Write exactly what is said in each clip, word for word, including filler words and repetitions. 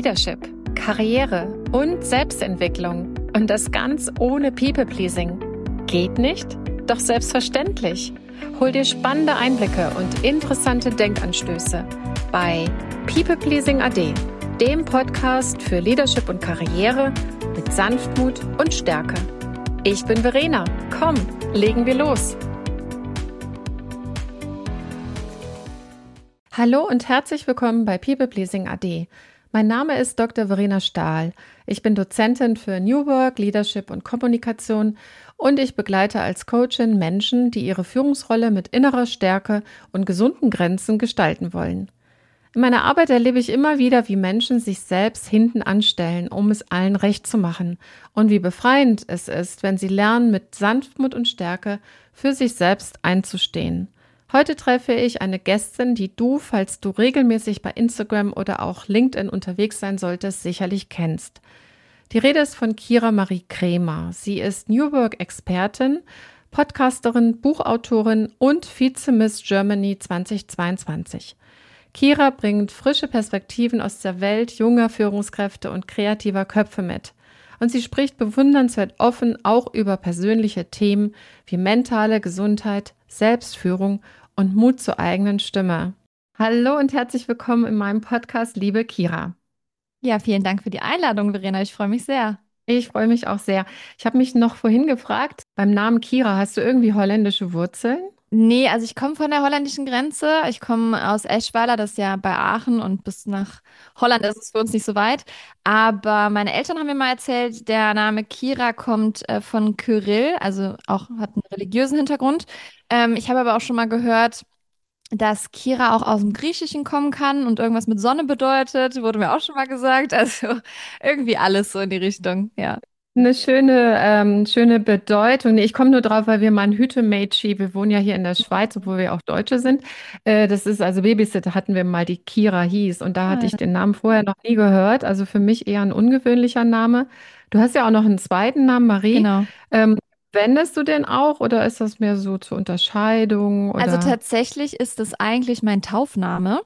Leadership, Karriere und Selbstentwicklung. Und das ganz ohne People-Pleasing. Geht nicht? Doch selbstverständlich. Hol dir spannende Einblicke und interessante Denkanstöße bei People Pleasing A D, dem Podcast für Leadership und Karriere mit Sanftmut und Stärke. Ich bin Verena. Komm, legen wir los. Hallo und herzlich willkommen bei People Pleasing A D. Mein Name ist Doktor Verena Stahl. Ich bin Dozentin für New Work, Leadership und Kommunikation und ich begleite als Coachin Menschen, die ihre Führungsrolle mit innerer Stärke und gesunden Grenzen gestalten wollen. In meiner Arbeit erlebe ich immer wieder, wie Menschen sich selbst hinten anstellen, um es allen recht zu machen und wie befreiend es ist, wenn sie lernen, mit Sanftmut und Stärke für sich selbst einzustehen. Heute treffe ich eine Gästin, die du, falls du regelmäßig bei Instagram oder auch LinkedIn unterwegs sein solltest, sicherlich kennst. Die Rede ist von Kira Marie Kremer. Sie ist New Work-Expertin, Podcasterin, Buchautorin und Vize-Miss Germany zweitausendzweiundzwanzig. Kira bringt frische Perspektiven aus der Welt junger Führungskräfte und kreativer Köpfe mit. Und sie spricht bewundernswert offen auch über persönliche Themen wie mentale Gesundheit, Selbstführung und Mut zur eigenen Stimme. Hallo und herzlich willkommen in meinem Podcast, liebe Kira. Ja, vielen Dank für die Einladung, Verena. Ich freue mich sehr. Ich freue mich auch sehr. Ich habe mich noch vorhin gefragt, beim Namen Kira, hast du irgendwie holländische Wurzeln? Nee, also ich komme von der holländischen Grenze. Ich komme aus Eschweiler, das ist ja bei Aachen, und bis nach Holland ist es für uns nicht so weit. Aber meine Eltern haben mir mal erzählt, der Name Kira kommt äh, von Kyrill, also auch hat einen religiösen Hintergrund. Ähm, ich habe aber auch schon mal gehört, dass Kira auch aus dem Griechischen kommen kann und irgendwas mit Sonne bedeutet, wurde mir auch schon mal gesagt. Also irgendwie alles so in die Richtung, ja. Eine schöne, ähm, schöne Bedeutung. Nee, ich komme nur drauf, weil wir mal ein Hütemädchen, wir wohnen ja hier in der Schweiz, obwohl wir auch Deutsche sind. Äh, das ist also Babysitter, hatten wir mal, die Kira hieß. Und da Ah, hatte ich ja. den Namen vorher noch nie gehört. Also für mich eher ein ungewöhnlicher Name. Du hast ja auch noch einen zweiten Namen, Marie. Genau. Ähm, Wendest du den auch oder ist das mehr so zur Unterscheidung Also oder? tatsächlich ist es eigentlich mein Taufname.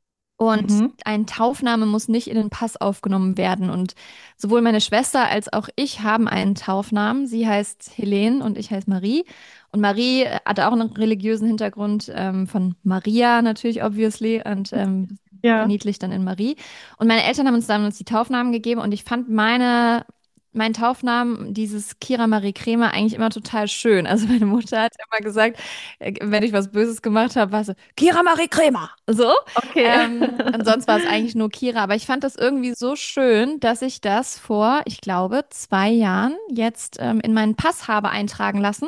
Und Mhm. ein Taufname muss nicht in den Pass aufgenommen werden. Und sowohl meine Schwester als auch ich haben einen Taufnamen. Sie heißt Helene und ich heiße Marie. Und Marie äh, hatte auch einen religiösen Hintergrund ähm, von Maria natürlich, obviously, und ähm, Ja. verniedlicht dann in Marie. Und meine Eltern haben uns damals die Taufnamen gegeben und ich fand meine, meinen Taufnamen, dieses Kira Marie Kremer, eigentlich immer total schön. Also meine Mutter hat immer gesagt, äh, wenn ich was Böses gemacht habe, war so, Kira Marie Kremer. So. Okay. Ähm, und sonst war es eigentlich nur Kira. Aber ich fand das irgendwie so schön, dass ich das vor, ich glaube, zwei Jahren jetzt ähm, in meinen Pass habe eintragen lassen.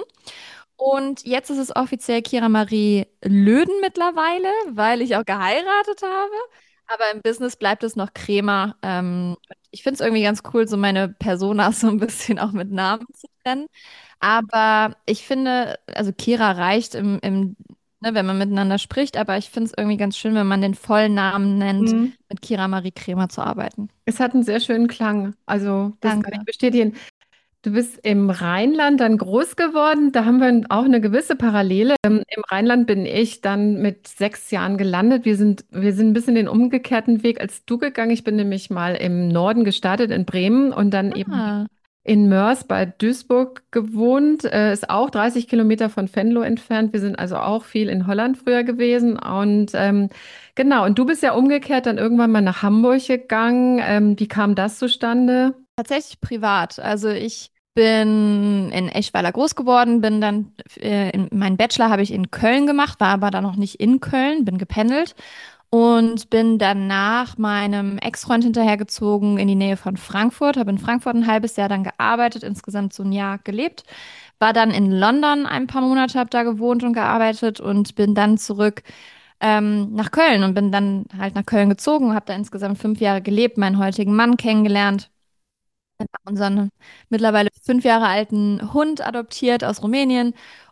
Und jetzt ist es offiziell Kira Marie Löden mittlerweile, weil ich auch geheiratet habe. Aber im Business bleibt es noch Kremer. Ähm, ich finde es irgendwie ganz cool, so meine Persona so ein bisschen auch mit Namen zu trennen. Aber ich finde, also Kira reicht im, im, ne, wenn man miteinander spricht, aber ich finde es irgendwie ganz schön, wenn man den vollen Namen nennt, Mhm. mit Kira Marie Kremer zu arbeiten. Es hat einen sehr schönen Klang. Also das kann ich Danke. bestätigen. Du bist im Rheinland dann groß geworden. Da haben wir auch eine gewisse Parallele. Ähm, Im Rheinland bin ich dann mit sechs Jahren gelandet. Wir sind, wir sind ein bisschen den umgekehrten Weg als du gegangen. Ich bin nämlich mal im Norden gestartet in Bremen und dann eben Ah, in Mörs bei Duisburg gewohnt. Äh, ist auch dreißig Kilometer von Venlo entfernt. Wir sind also auch viel in Holland früher gewesen. Und ähm, genau, und du bist ja umgekehrt dann irgendwann mal nach Hamburg gegangen. Ähm, wie kam das zustande? tatsächlich privat. Also ich bin in Eschweiler groß geworden, bin dann, äh, in, meinen Bachelor habe ich in Köln gemacht, war aber dann noch nicht in Köln, bin gependelt und bin dann nach meinem Ex-Freund hinterhergezogen in die Nähe von Frankfurt, habe in Frankfurt ein halbes Jahr dann gearbeitet, insgesamt so ein Jahr gelebt, war dann in London ein paar Monate, habe da gewohnt und gearbeitet und bin dann zurück ähm, nach Köln und bin dann halt nach Köln gezogen, habe da insgesamt fünf Jahre gelebt, meinen heutigen Mann kennengelernt, unseren mittlerweile fünf Jahre alten Hund adoptiert aus Rumänien.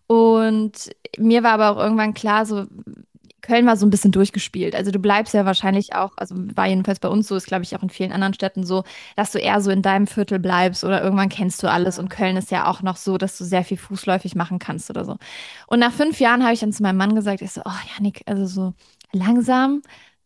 Und mir war aber auch irgendwann klar, so Köln war so ein bisschen durchgespielt. Also du bleibst ja wahrscheinlich auch, also war jedenfalls bei uns so, ist glaube ich auch in vielen anderen Städten so, dass du eher so in deinem Viertel bleibst oder irgendwann kennst du alles. Und Köln ist ja auch noch so, dass du sehr viel fußläufig machen kannst oder so. Und nach fünf Jahren habe ich dann zu meinem Mann gesagt, ich so, oh Janik, also so langsam.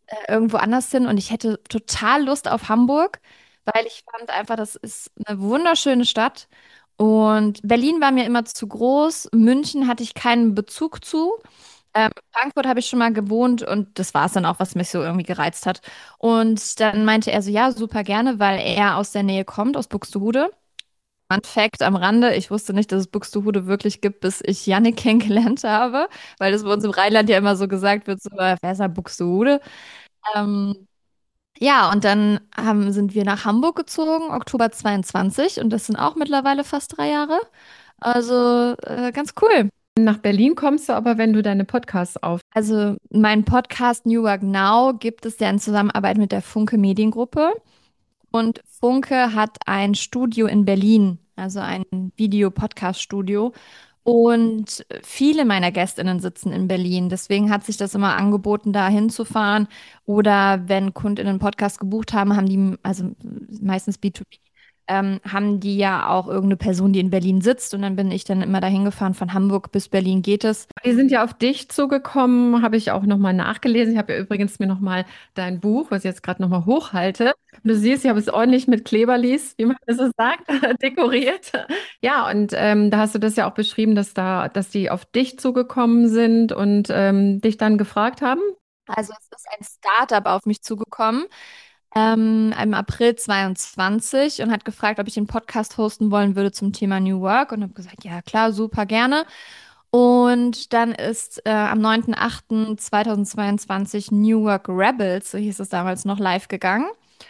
äh, irgendwo anders hin und ich hätte total Lust auf Hamburg, weil ich fand einfach, das ist eine wunderschöne Stadt. Und Berlin war mir immer zu groß. München hatte ich keinen Bezug zu. Ähm, Frankfurt habe ich schon mal gewohnt und das war es dann auch, was mich so irgendwie gereizt hat. Und dann meinte er so, ja, super gerne, weil er aus der Nähe kommt, aus Buxtehude. Fun Fact am Rande, ich wusste nicht, dass es Buxtehude wirklich gibt, bis ich Jannik kennengelernt habe, weil das bei uns im Rheinland ja immer so gesagt wird, so, äh, wer ist da Buxtehude? Ähm, ja, und dann haben, sind wir nach Hamburg gezogen, Oktober zweiundzwanzig, und das sind auch mittlerweile fast drei Jahre. Also äh, ganz cool. Nach Berlin kommst du aber, wenn du deine Podcasts auf. Also mein Podcast New Work Now gibt es ja in Zusammenarbeit mit der Funke Mediengruppe. Und Funke hat ein Studio in Berlin, also ein Video-Podcast-Studio. Und viele meiner GästInnen sitzen in Berlin. Deswegen hat sich das immer angeboten, da hinzufahren. Oder wenn KundInnen einen Podcast gebucht haben, haben die, also meistens B zwei B, ähm, haben die ja auch irgendeine Person, die in Berlin sitzt. Und dann bin ich dann immer dahin gefahren. Von Hamburg bis Berlin geht es. Die sind ja auf dich zugekommen, habe ich auch nochmal nachgelesen. Ich habe ja übrigens mir nochmal dein Buch, was ich jetzt gerade nochmal hochhalte. Und du siehst, ich habe es ordentlich mit Kleberlis, wie man das so sagt, dekoriert. Ja, und ähm, da hast du das ja auch beschrieben, dass da, dass die auf dich zugekommen sind und ähm, dich dann gefragt haben. Also es ist ein Startup auf mich zugekommen, ähm, im April zweiundzwanzig und hat gefragt, ob ich einen Podcast hosten wollen würde zum Thema New Work und habe gesagt, ja klar, super gerne. Und dann ist äh, am neunten achten zweitausendzweiundzwanzig New Work Rebels, so hieß es damals noch, live gegangen.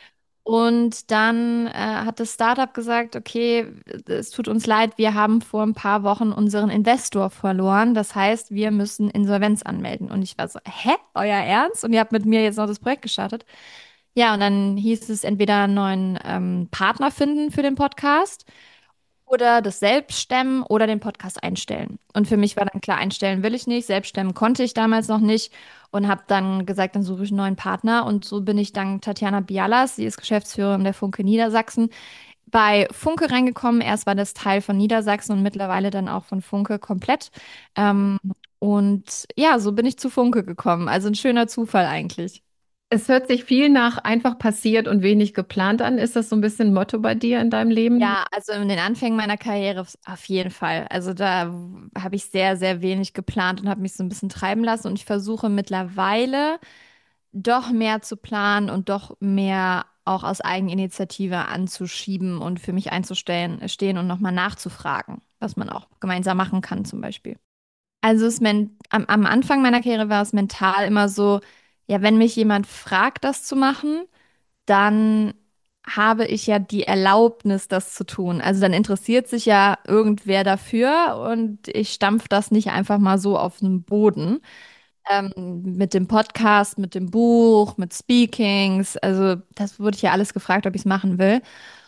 Und dann äh, hat das Startup gesagt, okay, es tut uns leid, wir haben vor ein paar Wochen unseren Investor verloren. Das heißt, wir müssen Insolvenz anmelden. Und ich war so, hä, euer Ernst? Und ihr habt mit mir jetzt noch das Projekt gestartet? Ja, und dann hieß es entweder einen neuen ähm, Partner finden für den Podcast oder das selbst stemmen oder den Podcast einstellen. Und für mich war dann klar, einstellen will ich nicht, selbst stemmen konnte ich damals noch nicht und habe dann gesagt, dann suche ich einen neuen Partner. Und so bin ich dank Tatjana Bialas, sie ist Geschäftsführerin der Funke Niedersachsen, bei Funke reingekommen. Erst war das Teil von Niedersachsen und mittlerweile dann auch von Funke komplett. Ähm, und ja, so bin ich zu Funke gekommen. Also ein schöner Zufall eigentlich. Es hört sich viel nach einfach passiert und wenig geplant an. Ist das so ein bisschen Motto bei dir in deinem Leben? Ja, also in den Anfängen meiner Karriere auf jeden Fall. Also da habe ich sehr, sehr wenig geplant und habe mich so ein bisschen treiben lassen. Und ich versuche mittlerweile doch mehr zu planen und doch mehr auch aus Eigeninitiative anzuschieben und für mich einzustellen, stehen und nochmal nachzufragen, was man auch gemeinsam machen kann zum Beispiel. Also es men am, am Anfang meiner Karriere war es mental immer so, ja, wenn mich jemand fragt, das zu machen, dann habe ich ja die Erlaubnis, das zu tun. Also dann interessiert sich ja irgendwer dafür und ich stampfe das nicht einfach mal so auf den Boden. Ähm, mit dem Podcast, mit dem Buch, mit Speakings. Also das wurde ich ja alles gefragt, ob ich es machen will.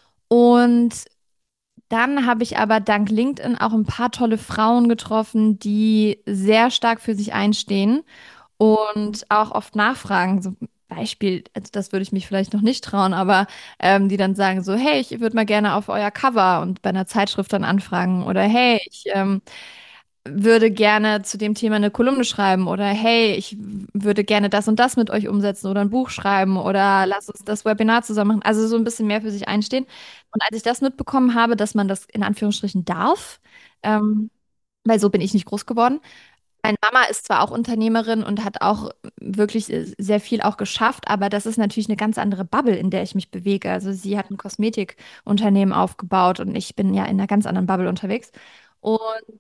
Und dann habe ich aber dank LinkedIn auch ein paar tolle Frauen getroffen, die sehr stark für sich einstehen und auch oft nachfragen. So Beispiel, also das würde ich mich vielleicht noch nicht trauen, aber ähm, die dann sagen so, hey, ich würde mal gerne auf euer Cover und bei einer Zeitschrift dann anfragen oder hey, ich ähm, würde gerne zu dem Thema eine Kolumne schreiben oder hey, ich würde gerne das und das mit euch umsetzen oder ein Buch schreiben oder lass uns das Webinar zusammen machen. Also so ein bisschen mehr für sich einstehen. Und als ich das mitbekommen habe, dass man das in Anführungsstrichen darf, ähm, weil so bin ich nicht groß geworden. Meine Mama ist zwar auch Unternehmerin und hat auch wirklich äh, sehr viel auch geschafft, aber das ist natürlich eine ganz andere Bubble, in der ich mich bewege. Also sie hat ein Kosmetikunternehmen aufgebaut und ich bin ja in einer ganz anderen Bubble unterwegs. Und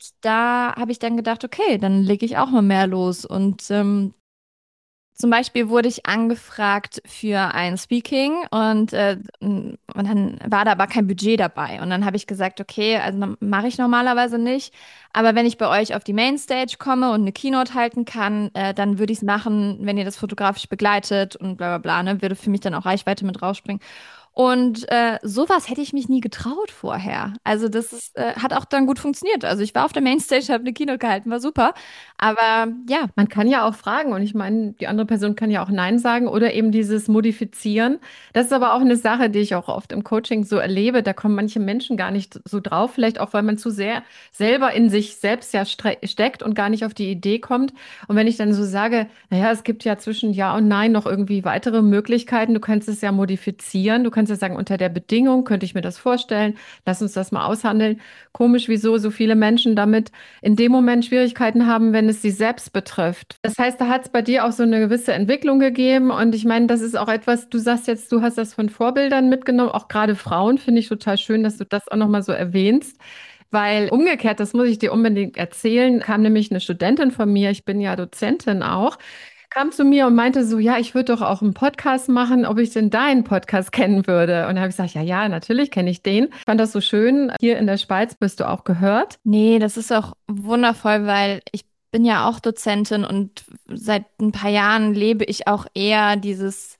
da habe ich dann gedacht, okay, dann lege ich auch mal mehr los. Und ähm, zum Beispiel wurde ich angefragt für ein Speaking und, äh, und dann war da aber kein Budget dabei. Und dann habe ich gesagt, okay, also no- mache ich normalerweise nicht. Aber wenn ich bei euch auf die Mainstage komme und eine Keynote halten kann, äh, dann würde ich es machen, wenn ihr das fotografisch begleitet und bla bla bla, ne, würde für mich dann auch Reichweite mit rausspringen. Und äh, sowas hätte ich mich nie getraut vorher. Also das ist, äh, hat auch dann gut funktioniert. Also ich war auf der Mainstage, habe eine Keynote gehalten, war super. Aber ja, Man kann ja auch fragen und ich meine, die andere Person kann ja auch Nein sagen oder eben dieses Modifizieren. Das ist aber auch eine Sache, die ich auch oft im Coaching so erlebe. Da kommen manche Menschen gar nicht so drauf, vielleicht auch, weil man zu sehr selber in sich selbst ja stre- steckt und gar nicht auf die Idee kommt. Und wenn ich dann so sage, naja, es gibt ja zwischen Ja und Nein noch irgendwie weitere Möglichkeiten. Du kannst es ja modifizieren. Du kannst ja sagen, unter der Bedingung könnte ich mir das vorstellen. Lass uns das mal aushandeln. Komisch, wieso so viele Menschen damit in dem Moment Schwierigkeiten haben, wenn es sie selbst betrifft. Das heißt, da hat es bei dir auch so eine gewisse Entwicklung gegeben. Und ich meine, das ist auch etwas, du sagst jetzt, du hast das von Vorbildern mitgenommen, auch gerade Frauen, finde ich total schön, dass du das auch nochmal so erwähnst. Weil umgekehrt, das muss ich dir unbedingt erzählen, kam nämlich eine Studentin von mir, ich bin ja Dozentin auch, kam zu mir und meinte so, ja, ich würde doch auch einen Podcast machen, ob ich denn deinen Podcast kennen würde. Und da habe ich gesagt, ja, ja, natürlich kenne ich den. Ich fand das so schön. Hier in der Schweiz bist du auch gehört. nee, das ist auch wundervoll, weil ich bin ja auch Dozentin und seit ein paar Jahren lebe ich auch eher dieses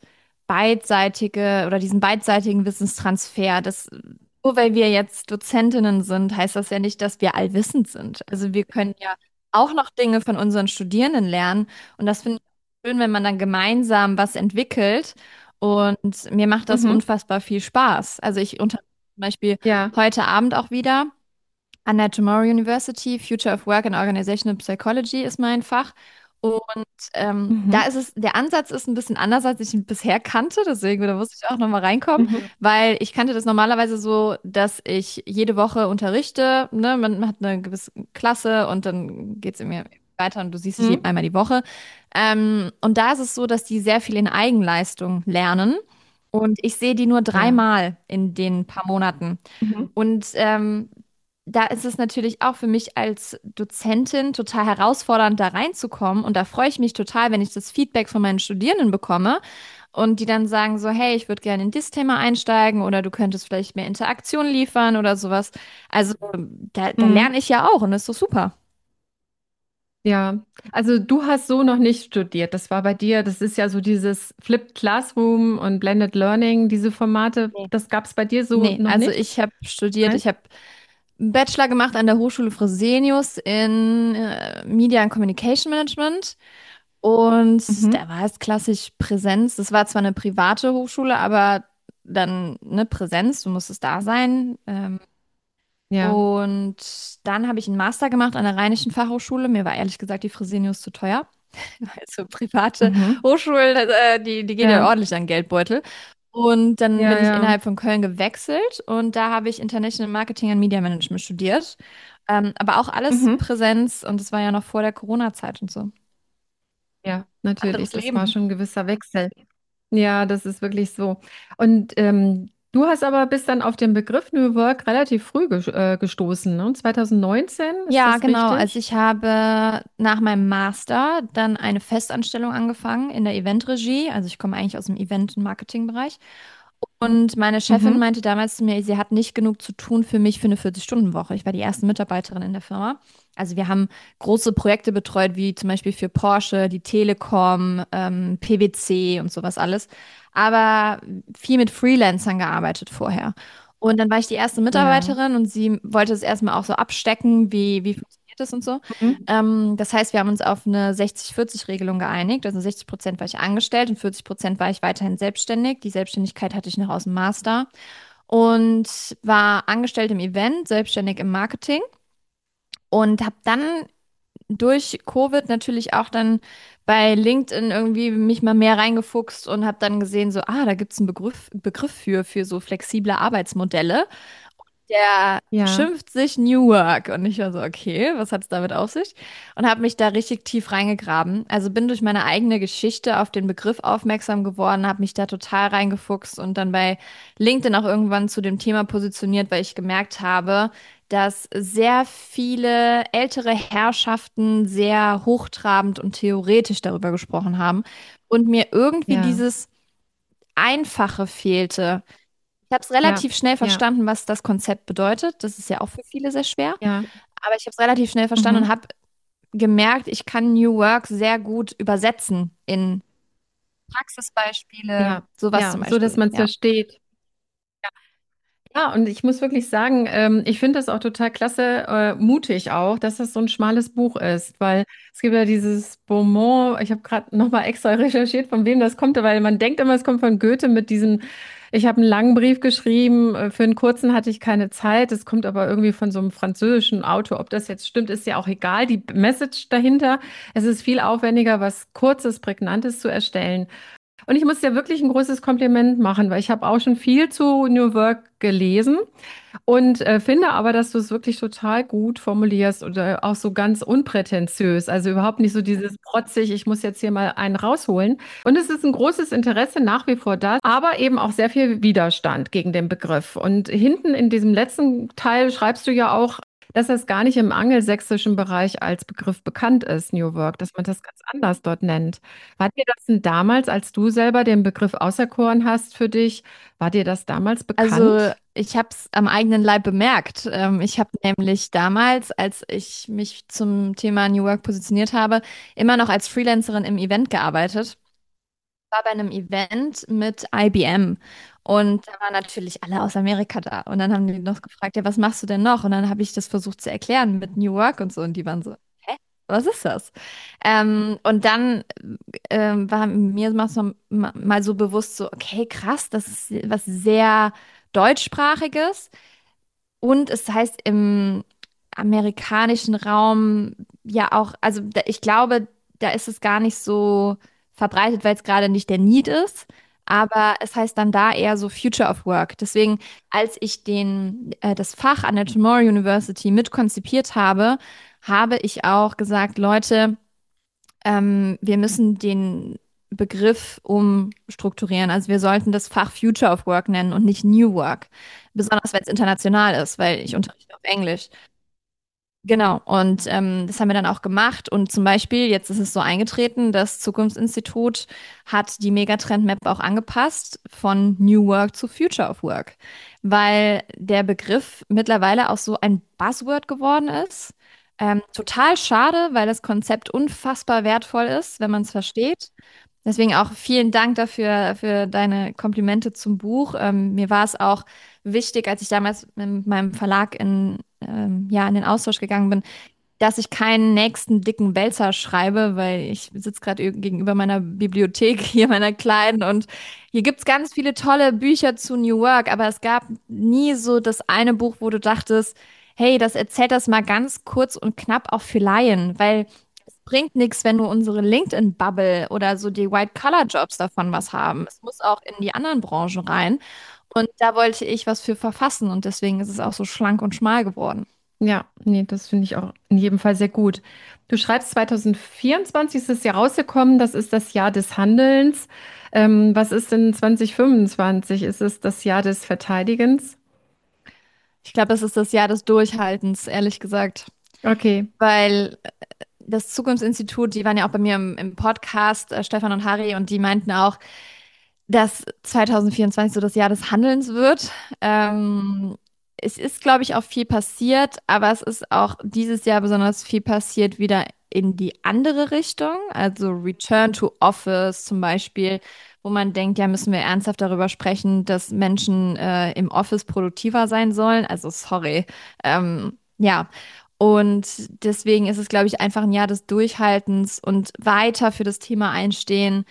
beidseitige oder diesen beidseitigen Wissenstransfer. Das, nur weil wir jetzt Dozentinnen sind, heißt das ja nicht, dass wir allwissend sind. Also wir können ja auch noch Dinge von unseren Studierenden lernen und das finde ich schön, wenn man dann gemeinsam was entwickelt und mir macht das Mhm. unfassbar viel Spaß. Also ich unter zum Beispiel Ja. heute Abend auch wieder. An der Tomorrow University, Future of Work and Organizational Psychology ist mein Fach. Und ähm, da Mhm. ist es, der Ansatz ist ein bisschen anders, als ich ihn bisher kannte. Deswegen, da muss ich auch nochmal reinkommen, Mhm. weil ich kannte das normalerweise so, dass ich jede Woche unterrichte. Ne? Man hat eine gewisse Klasse und dann geht es irgendwie weiter und du siehst dich je- Mhm. einmal die Woche. Ähm, und da ist es so, dass die sehr viel in Eigenleistung lernen. Und ich sehe die nur Ja. dreimal in den paar Monaten. Mhm. Und ähm, da ist es natürlich auch für mich als Dozentin total herausfordernd, da reinzukommen. Und da freue ich mich total, wenn ich das Feedback von meinen Studierenden bekomme und die dann sagen so, hey, ich würde gerne in das Thema einsteigen oder du könntest vielleicht mehr Interaktion liefern oder sowas. Also da, da Mhm. lerne ich ja auch und das ist doch super. Ja, also du hast so noch nicht studiert. Das war bei dir, das ist ja so dieses Flipped Classroom und Blended Learning, diese Formate, Nee. das gab es bei dir so Nee, noch also nicht? ich habe studiert, Nein? ich habe einen Bachelor gemacht an der Hochschule Fresenius in äh, Media and Communication Management. Und Mhm. da war es klassisch Präsenz. Das war zwar eine private Hochschule, aber dann eine Präsenz, du musstest da sein. Ähm, Ja. und dann habe ich einen Master gemacht an der Rheinischen Fachhochschule. Mir war ehrlich gesagt die Fresenius zu teuer. Also private Mhm. Hochschulen, äh, die, die gehen ja Ja. ordentlich an Geldbeutel. Und dann Ja, bin ich ja. innerhalb von Köln gewechselt und da habe ich International Marketing and Media Management studiert. Ähm, aber auch alles Mhm. Präsenz und das war ja noch vor der Corona-Zeit und so. Ja, natürlich, Anderes das war Leben. schon ein gewisser Wechsel. Ja, das ist wirklich so. Und ähm, du hast aber bis dann auf den Begriff New Work relativ früh ges äh, gestoßen, ne? zwanzig neunzehn, ist Ja, das genau. Also richtig? ich habe nach meinem Master dann eine Festanstellung angefangen in der Eventregie. Also ich komme eigentlich aus dem Event- und Marketingbereich. Und meine Chefin Mhm. meinte damals zu mir, sie hat nicht genug zu tun für mich für eine vierzig-Stunden-Woche. Ich war die erste Mitarbeiterin in der Firma. Also wir haben große Projekte betreut, wie zum Beispiel für Porsche, die Telekom, ähm, P W C und sowas alles. Aber viel mit Freelancern gearbeitet vorher. Und dann war ich die erste Ja. Mitarbeiterin und sie wollte es erstmal auch so abstecken, wie, wie funktioniert das und so. Mhm. Ähm, das heißt, wir haben uns auf eine sechzig vierzig Regelung geeinigt. Also sechzig Prozent war ich angestellt und vierzig Prozent war ich weiterhin selbstständig. Die Selbstständigkeit hatte ich noch aus dem Master und war angestellt im Event, selbstständig im Marketing und habe dann durch Covid natürlich auch dann bei LinkedIn irgendwie mich mal mehr reingefuchst und habe dann gesehen, so, ah, da gibt es einen Begriff, Begriff für, für so flexible Arbeitsmodelle. Der Ja. schimpft sich New Work. Und ich war so, okay, was hat es damit auf sich? Und habe mich da richtig tief reingegraben. Also bin durch meine eigene Geschichte auf den Begriff aufmerksam geworden, habe mich da total reingefuchst und dann bei LinkedIn auch irgendwann zu dem Thema positioniert, weil ich gemerkt habe, dass sehr viele ältere Herrschaften sehr hochtrabend und theoretisch darüber gesprochen haben und mir irgendwie Ja. dieses Einfache fehlte. Ich habe es Ja. relativ schnell Ja. verstanden, was das Konzept bedeutet. Das ist ja auch für viele sehr schwer. Ja. Aber ich habe es relativ schnell verstanden und Mhm. habe gemerkt, ich kann New Work sehr gut übersetzen in Praxisbeispiele, Ja. sowas Ja. zum So, dass Beispiel. man es Ja, versteht. Ja, und ich muss wirklich sagen, ähm, ich finde das auch total klasse, äh, mutig auch, dass das so ein schmales Buch ist, weil es gibt ja dieses Beaumont, ich habe gerade nochmal extra recherchiert, von wem das kommt, weil man denkt immer, es kommt von Goethe mit diesem, ich habe einen langen Brief geschrieben, äh, für einen kurzen hatte ich keine Zeit, es kommt aber irgendwie von so einem französischen Autor. Ob das jetzt stimmt, ist ja auch egal, die Message dahinter. Es ist viel aufwendiger, was Kurzes, Prägnantes zu erstellen. Und ich muss dir wirklich ein großes Kompliment machen, weil ich habe auch schon viel zu New Work gelesen und äh, finde aber, dass du es wirklich total gut formulierst und äh, auch so ganz unprätentiös. Also überhaupt nicht so dieses protzig, ich muss jetzt hier mal einen rausholen. Und es ist ein großes Interesse nach wie vor da, aber eben auch sehr viel Widerstand gegen den Begriff. Und hinten in diesem letzten Teil schreibst du ja auch, dass das gar nicht im angelsächsischen Bereich als Begriff bekannt ist, New Work, dass man das ganz anders dort nennt. War dir das denn damals, als du selber den Begriff auserkoren hast für dich, war dir das damals Also bekannt? ich habe es am eigenen Leib bemerkt. Ähm, ich habe nämlich damals, als ich mich zum Thema New Work positioniert habe, immer noch als Freelancerin im Event gearbeitet. War bei einem Event mit I B M und da waren natürlich alle aus Amerika da. Und dann haben die noch gefragt, ja, was machst du denn noch? Und dann habe ich das versucht zu erklären mit New Work und so. Und die waren so, hä? Was ist das? Ähm, und dann ähm, war mir mal so, mal so bewusst so, okay, krass, das ist was sehr deutschsprachiges. Und es heißt im amerikanischen Raum ja auch, also da, ich glaube, da ist es gar nicht so verbreitet, weil es gerade nicht der Need ist. Aber es heißt dann da eher so Future of Work. Deswegen, als ich den, äh, das Fach an der Tomorrow University mitkonzipiert habe, habe ich auch gesagt, Leute, ähm, wir müssen den Begriff umstrukturieren. Also wir sollten das Fach Future of Work nennen und nicht New Work. Besonders wenn es international ist, weil ich unterrichte auf Englisch. Genau, und ähm, das haben wir dann auch gemacht. Und zum Beispiel, jetzt ist es so eingetreten, das Zukunftsinstitut hat die Megatrend-Map auch angepasst von New Work zu Future of Work, weil der Begriff mittlerweile auch so ein Buzzword geworden ist. Ähm, total schade, weil das Konzept unfassbar wertvoll ist, wenn man es versteht. Deswegen auch vielen Dank dafür, für deine Komplimente zum Buch. Ähm, mir war es auch wichtig, als ich damals mit meinem Verlag in, ähm, ja, in den Austausch gegangen bin, dass ich keinen nächsten dicken Wälzer schreibe, weil ich sitze gerade gegenüber meiner Bibliothek hier, meiner kleinen, und hier gibt's ganz viele tolle Bücher zu New Work, aber es gab nie so das eine Buch, wo du dachtest, hey, das erzählt das mal ganz kurz und knapp auch für Laien, weil es bringt nichts, wenn nur unsere LinkedIn-Bubble oder so die White-Collar-Jobs davon was haben. Es muss auch in die anderen Branchen rein. Und da wollte ich was für verfassen und deswegen ist es auch so schlank und schmal geworden. Ja, nee, das finde ich auch in jedem Fall sehr gut. Du schreibst zwanzig vierundzwanzig ist das Jahr rausgekommen, das ist das Jahr des Handelns. Ähm, was ist denn zwanzig fünfundzwanzig? Ist es das Jahr des Verteidigens? Ich glaube, es ist das Jahr des Durchhaltens, ehrlich gesagt. Okay. Weil das Zukunftsinstitut, die waren ja auch bei mir im, im Podcast, äh, Stefan und Harry, und die meinten auch, dass zwanzig vierundzwanzig so das Jahr des Handelns wird. Ähm, es ist, glaube ich, auch viel passiert, aber es ist auch dieses Jahr besonders viel passiert wieder in die andere Richtung, also Return to Office zum Beispiel, wo man denkt, ja, müssen wir ernsthaft darüber sprechen, dass Menschen äh, im Office produktiver sein sollen. Also sorry. Ähm, ja. Und deswegen ist es, glaube ich, einfach ein Jahr des Durchhaltens und weiter für das Thema einstehen.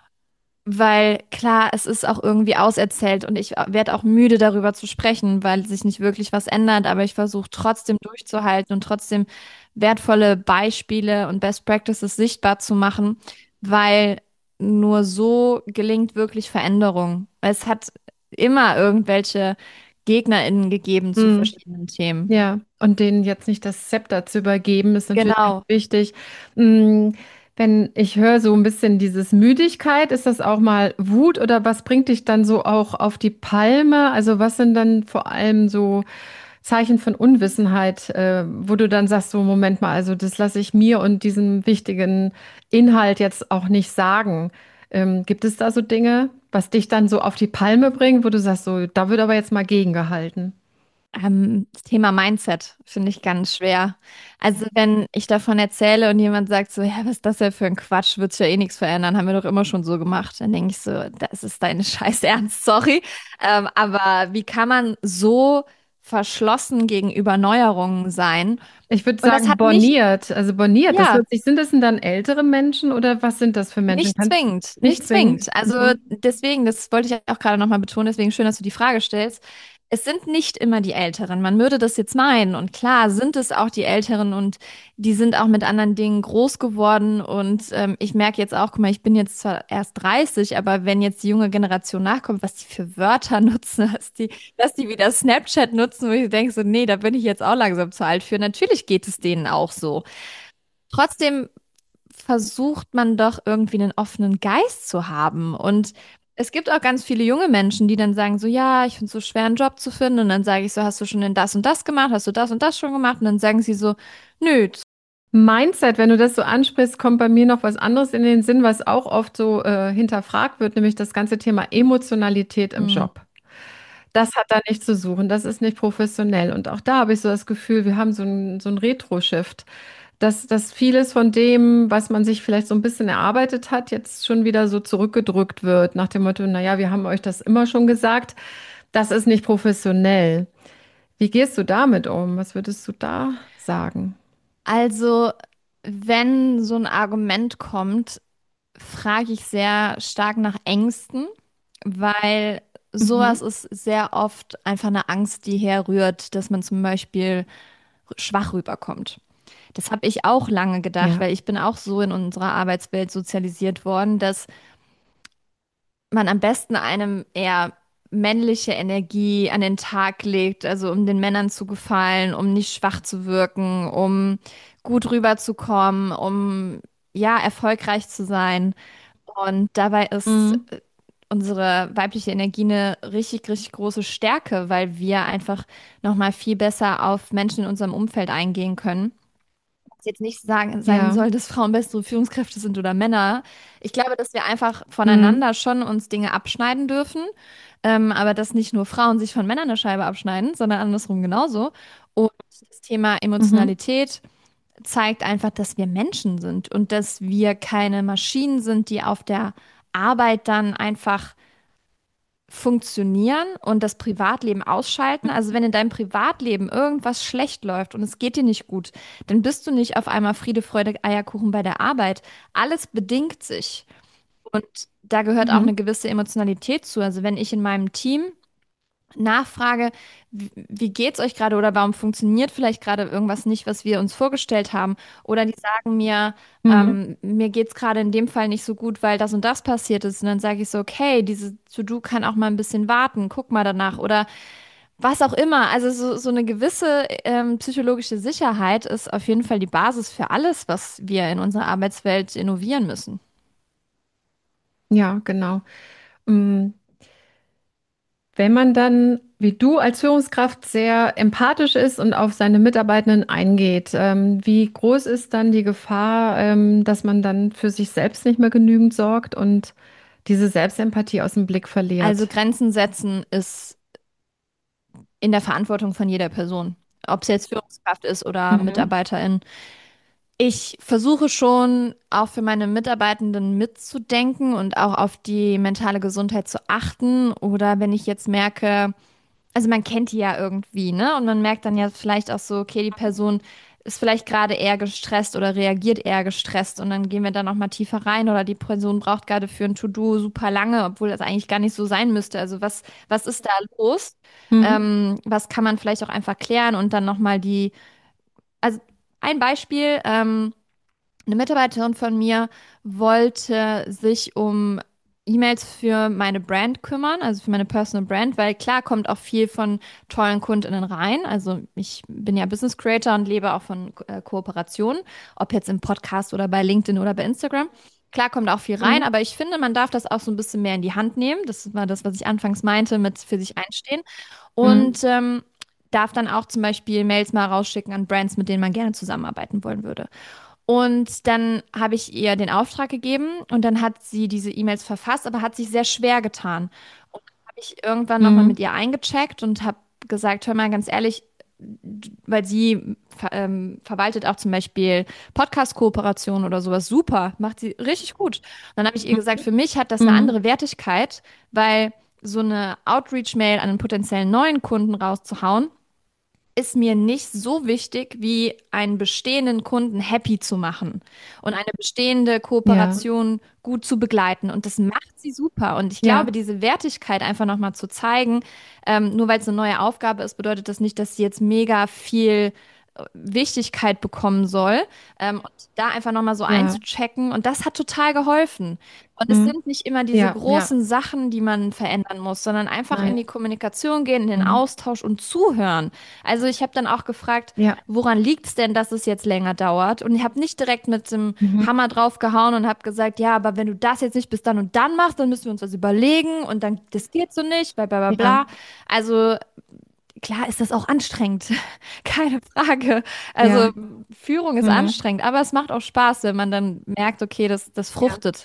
Weil klar, es ist auch irgendwie auserzählt und ich werde auch müde darüber zu sprechen, weil sich nicht wirklich was ändert, aber ich versuche trotzdem durchzuhalten und trotzdem wertvolle Beispiele und Best Practices sichtbar zu machen, weil nur so gelingt wirklich Veränderung. Es hat immer irgendwelche GegnerInnen gegeben zu Hm. verschiedenen Themen. Ja, und denen jetzt nicht das Zepter zu übergeben, ist natürlich ganz Genau. wichtig. Hm, wenn ich höre so ein bisschen dieses Müdigkeit, ist das auch mal Wut oder was bringt dich dann so auch auf die Palme? Also was sind dann vor allem so Zeichen von Unwissenheit, äh, wo du dann sagst, so Moment mal, also das lasse ich mir und diesem wichtigen Inhalt jetzt auch nicht sagen. Ähm, gibt es da so Dinge, was dich dann so auf die Palme bringt, wo du sagst, so, da wird aber jetzt mal gegengehalten? Ähm, das Thema Mindset finde ich ganz schwer. Also wenn ich davon erzähle und jemand sagt so, ja, was ist das denn für ein Quatsch, wird sich ja eh nichts verändern, haben wir doch immer schon so gemacht. Dann denke ich so, das ist deine Scheiß Ernst, sorry. Ähm, aber wie kann man so verschlossen gegenüber Neuerungen sein? Ich würde Und das sagen, hat nicht, borniert. Also borniert, das ja, hört sich, sind das denn dann ältere Menschen oder was sind das für Menschen? nicht Kannst zwingend, nicht nicht zwingend. zwingend. Also Mhm. deswegen, das wollte ich auch gerade nochmal betonen, deswegen schön, dass du die Frage stellst. Es sind nicht immer die Älteren. Man würde das jetzt meinen. Und klar sind es auch die Älteren und die sind auch mit anderen Dingen groß geworden. Und ähm, ich merke jetzt auch, guck mal, ich bin jetzt zwar erst dreißig, aber wenn jetzt die junge Generation nachkommt, was die für Wörter nutzen, dass die, dass die wieder Snapchat nutzen, wo ich denke so, nee, da bin ich jetzt auch langsam zu alt für. Natürlich geht es denen auch so. Trotzdem versucht man doch irgendwie einen offenen Geist zu haben. Und es gibt auch ganz viele junge Menschen, die dann sagen so, ja, ich finde es so schwer, einen Job zu finden. Und dann sage ich so, hast du schon denn das und das gemacht? Hast du das und das schon gemacht? Und dann sagen sie so, nö. Mindset, wenn du das so ansprichst, kommt bei mir noch was anderes in den Sinn, was auch oft so äh, hinterfragt wird, nämlich das ganze Thema Emotionalität im Hm. Job. Das hat da nicht zu suchen, das ist nicht professionell. Und auch da habe ich so das Gefühl, wir haben so ein, so ein Retro-Shift, dass, dass vieles von dem, was man sich vielleicht so ein bisschen erarbeitet hat, jetzt schon wieder so zurückgedrückt wird, nach dem Motto, naja, wir haben euch das immer schon gesagt, das ist nicht professionell. Wie gehst du damit um? Was würdest du da sagen? Also, wenn so ein Argument kommt, frage ich sehr stark nach Ängsten, weil sowas Mhm. ist sehr oft einfach eine Angst, die herrührt, dass man zum Beispiel schwach rüberkommt. Das habe ich auch lange gedacht, Ja. weil ich bin auch so in unserer Arbeitswelt sozialisiert worden, dass man am besten einem eher männliche Energie an den Tag legt, also um den Männern zu gefallen, um nicht schwach zu wirken, um gut rüberzukommen, um ja erfolgreich zu sein. Und dabei ist Mhm. äh, unsere weibliche Energie eine richtig, richtig große Stärke, weil wir einfach nochmal viel besser auf Menschen in unserem Umfeld eingehen können. Was jetzt nicht sagen, sein Ja. soll, dass Frauen bessere Führungskräfte sind oder Männer. Ich glaube, dass wir einfach Mhm. voneinander schon uns Dinge abschneiden dürfen, ähm, aber dass nicht nur Frauen sich von Männern eine Scheibe abschneiden, sondern andersrum genauso. Und das Thema Mhm. Emotionalität zeigt einfach, dass wir Menschen sind und dass wir keine Maschinen sind, die auf der Arbeit dann einfach funktionieren und das Privatleben ausschalten. Also wenn in deinem Privatleben irgendwas schlecht läuft und es geht dir nicht gut, dann bist du nicht auf einmal Friede, Freude, Eierkuchen bei der Arbeit. Alles bedingt sich. Und da gehört auch eine Mhm. gewisse Emotionalität zu. Also wenn ich in meinem Team nachfrage, wie, wie geht's euch gerade oder warum funktioniert vielleicht gerade irgendwas nicht, was wir uns vorgestellt haben? Oder die sagen mir, Mhm. ähm, mir geht's gerade in dem Fall nicht so gut, weil das und das passiert ist. Und dann sage ich so, okay, diese To-Do kann auch mal ein bisschen warten, guck mal danach. Oder was auch immer. Also so, so eine gewisse ähm, psychologische Sicherheit ist auf jeden Fall die Basis für alles, was wir in unserer Arbeitswelt innovieren müssen. Ja, genau. Mm, Wenn man dann, wie du als Führungskraft, sehr empathisch ist und auf seine Mitarbeitenden eingeht, ähm, wie groß ist dann die Gefahr, ähm, dass man dann für sich selbst nicht mehr genügend sorgt und diese Selbstempathie aus dem Blick Also verliert? Grenzen setzen ist in der Verantwortung von jeder Person, ob es jetzt Führungskraft ist oder Mhm. Mitarbeiterin. Ich versuche schon auch für meine Mitarbeitenden mitzudenken und auch auf die mentale Gesundheit zu achten. Oder wenn ich jetzt merke, also man kennt die ja irgendwie, ne? Und man merkt dann ja vielleicht auch so, okay, die Person ist vielleicht gerade eher gestresst oder reagiert eher gestresst. Und dann gehen wir da nochmal tiefer rein. Oder die Person braucht gerade für ein To-Do super lange, obwohl das eigentlich gar nicht so sein müsste. Also was, was ist da los? Mhm. Ähm, was kann man vielleicht auch einfach klären und dann nochmal die, also ein Beispiel, ähm, eine Mitarbeiterin von mir wollte sich um E-Mails für meine Brand kümmern, also für meine Personal Brand, weil klar kommt auch viel von tollen KundInnen rein. Also ich bin ja Business Creator und lebe auch von äh, Kooperationen, ob jetzt im Podcast oder bei LinkedIn oder bei Instagram. Klar kommt auch viel rein, Mhm. aber ich finde, man darf das auch so ein bisschen mehr in die Hand nehmen. Das war das, was ich anfangs meinte, mit für sich einstehen. Mhm. Und ähm, darf dann auch zum Beispiel Mails mal rausschicken an Brands, mit denen man gerne zusammenarbeiten wollen würde. Und dann habe ich ihr den Auftrag gegeben und dann hat sie diese E-Mails verfasst, aber hat sich sehr schwer getan. Und dann habe ich irgendwann nochmal mit Mhm. ihr eingecheckt und habe gesagt, hör mal, ganz ehrlich, weil sie ver ähm, verwaltet auch zum Beispiel Podcast-Kooperationen oder sowas. Super, macht sie richtig gut. Dann habe ich ihr gesagt, für mich hat das eine Mhm. andere Wertigkeit, weil so eine Outreach-Mail an einen potenziellen neuen Kunden rauszuhauen, ist mir nicht so wichtig, wie einen bestehenden Kunden happy zu machen und eine bestehende Ja, Kooperation gut zu begleiten. Und das macht sie super. Und ich glaube, ja, diese Wertigkeit einfach nochmal zu zeigen, ähm, nur weil es eine neue Aufgabe ist, bedeutet das nicht, dass sie jetzt mega viel äh, Wichtigkeit bekommen soll. Ähm, und da einfach nochmal so ja, einzuchecken. Und das hat total geholfen. Und es mhm. sind nicht immer diese Ja, ja, großen Sachen, die man verändern muss, sondern einfach in nein, die Kommunikation gehen, in den mhm. Austausch und zuhören. Also ich habe dann auch gefragt, Ja, woran liegt es denn, dass es jetzt länger dauert? Und ich habe nicht direkt mit dem mhm. Hammer drauf gehauen und habe gesagt, ja, aber wenn du das jetzt nicht bis dann und dann machst, dann müssen wir uns was überlegen und dann, das geht so nicht, bla bla bla Ja, bla. Also klar ist das auch anstrengend, keine Frage. Also ja, Führung ist mhm. anstrengend, aber es macht auch Spaß, wenn man dann merkt, okay, das, das Ja. fruchtet.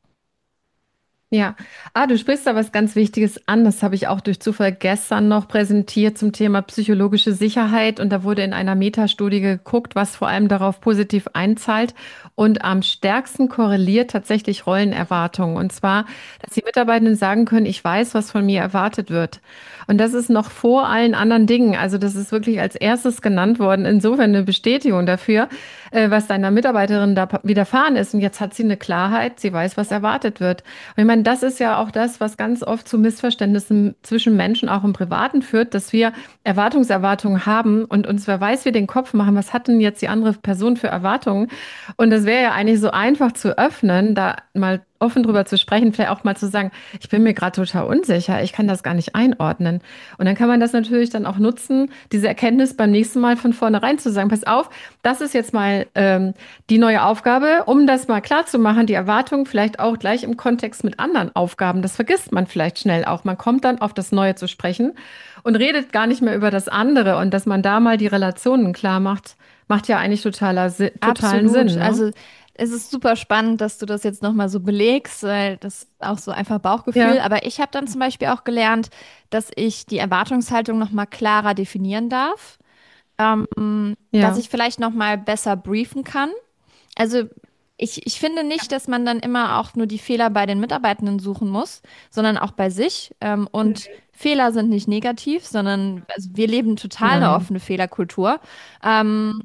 Ja, ah, du sprichst da was ganz Wichtiges an. Das habe ich auch durch Zufall gestern noch präsentiert zum Thema psychologische Sicherheit. Und da wurde in einer Metastudie geguckt, was vor allem darauf positiv einzahlt. Und am stärksten korreliert tatsächlich Rollenerwartungen. Und zwar, dass die Mitarbeitenden sagen können, ich weiß, was von mir erwartet wird. Und das ist noch vor allen anderen Dingen. Also das ist wirklich als erstes genannt worden. Insofern eine Bestätigung dafür, äh, was deiner Mitarbeiterin da pa- widerfahren ist. Und jetzt hat sie eine Klarheit, sie weiß, was erwartet wird. Und ich meine, das ist ja auch das, was ganz oft zu Missverständnissen zwischen Menschen auch im Privaten führt, dass wir Erwartungserwartungen haben und uns wer weiß, wie den Kopf machen, was hat denn jetzt die andere Person für Erwartungen? Und das wäre ja eigentlich so einfach zu öffnen, da mal offen drüber zu sprechen, vielleicht auch mal zu sagen, ich bin mir gerade total unsicher, ich kann das gar nicht einordnen. Und dann kann man das natürlich dann auch nutzen, diese Erkenntnis beim nächsten Mal von vornherein zu sagen, pass auf, das ist jetzt mal ähm, die neue Aufgabe, um das mal klar zu machen, die Erwartung vielleicht auch gleich im Kontext mit anderen Aufgaben. Das vergisst man vielleicht schnell auch. Man kommt dann auf das Neue zu sprechen und redet gar nicht mehr über das andere. Und dass man da mal die Relationen klar macht, macht ja eigentlich totaler, Si- totalen Absolut. Sinn, ne? Also es ist super spannend, dass du das jetzt nochmal so belegst, weil das ist auch so einfach Bauchgefühl. Ja, Aber ich habe dann zum Beispiel auch gelernt, dass ich die Erwartungshaltung nochmal klarer definieren darf, ähm, dass ja, ich vielleicht nochmal besser briefen kann. Also ich, ich finde nicht, dass man dann immer auch nur die Fehler bei den Mitarbeitenden suchen muss, sondern auch bei sich. Ähm, und Fehler sind nicht negativ, sondern also wir leben total eine nein. offene Fehlerkultur. Ähm,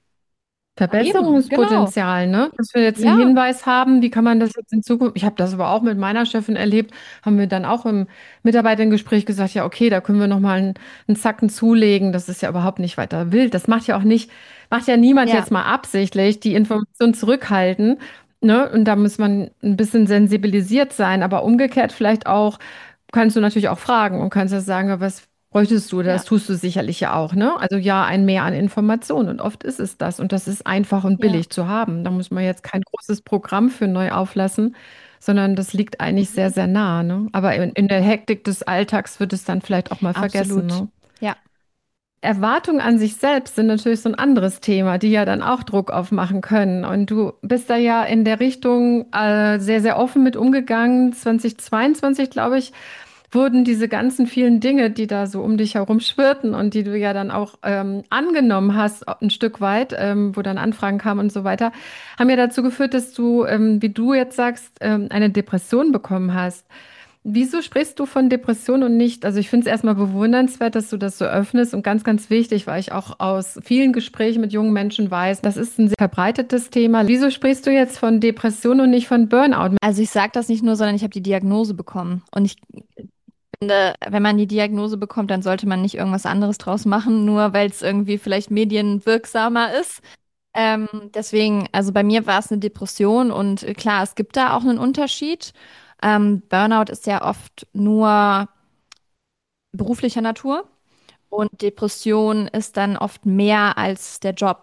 eben, genau. Verbesserungspotenzial, ne? Dass wir jetzt einen Ja, Hinweis haben, wie kann man das jetzt in Zukunft, ich habe das aber auch mit meiner Chefin erlebt, haben wir dann auch im Mitarbeitergespräch gesagt, ja, okay, da können wir noch mal einen, einen Zacken zulegen, das ist ja überhaupt nicht weiter wild. Das macht ja auch nicht, macht ja niemand ja, jetzt mal absichtlich, die Information zurückhalten, ne? Und da muss man ein bisschen sensibilisiert sein, aber umgekehrt vielleicht auch, kannst du natürlich auch fragen und kannst ja sagen, ja, was bräuchtest du, das ja, tust du sicherlich ja auch, ne? Also ja, ein Mehr an Informationen. Und oft ist es das. Und das ist einfach und ja. billig zu haben. Da muss man jetzt kein großes Programm für neu auflassen, sondern das liegt eigentlich sehr, Mhm. sehr nah, ne? Aber in, in der Hektik des Alltags wird es dann vielleicht auch mal vergessen, Absolut. ne? Ja, Erwartungen an sich selbst sind natürlich so ein anderes Thema, die ja dann auch Druck aufmachen können. Und du bist da ja in der Richtung äh, sehr, sehr offen mit umgegangen. zwanzig zweiundzwanzig, glaube ich, wurden diese ganzen vielen Dinge, die da so um dich herum schwirrten und die du ja dann auch ähm, angenommen hast, ein Stück weit, ähm, wo dann Anfragen kamen und so weiter, haben ja dazu geführt, dass du, ähm, wie du jetzt sagst, ähm, eine Depression bekommen hast. Wieso sprichst du von Depression und nicht? Also ich finde es erstmal bewundernswert, dass du das so öffnest und ganz, ganz wichtig, weil ich auch aus vielen Gesprächen mit jungen Menschen weiß, das ist ein sehr verbreitetes Thema. Wieso sprichst du jetzt von Depression und nicht von Burnout? also ich sage das nicht nur, sondern ich habe die Diagnose bekommen. Und ich finde, wenn man die Diagnose bekommt, dann sollte man nicht irgendwas anderes draus machen, nur weil es irgendwie vielleicht medienwirksamer ist. Ähm, deswegen, also bei mir war es eine Depression und äh, klar, es gibt da auch einen Unterschied. Ähm, Burnout ist ja oft nur beruflicher Natur und Depression ist dann oft mehr als der Job.